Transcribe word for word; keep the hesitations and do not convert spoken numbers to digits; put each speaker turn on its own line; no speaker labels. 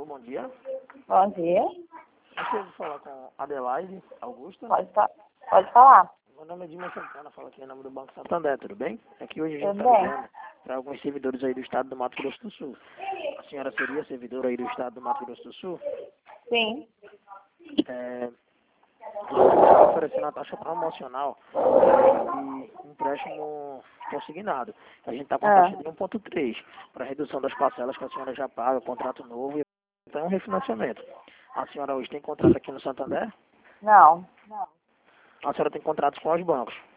bom dia.
Bom dia.
Gostaria de falar com Adelaide Augusta.
Pode, fa pode falar.
Meu nome é Dilma Santana, falo aqui em nome do Banco Santander, tudo bem? É que hoje a gente
Tudo
está
bem.
ligando para alguns servidores aí do estado do Mato Grosso do Sul. A senhora seria servidora aí do estado do Mato Grosso do Sul?
Sim.
É, nós estamos oferecendo a taxa promocional de empréstimo consignado. A gente está com a
Ah,
taxa de um ponto três para redução das parcelas que a senhora já paga, contrato novo e então um refinanciamento. A senhora hoje tem contrato aqui no Santander?
não.
A senhora tem contratos com os bancos?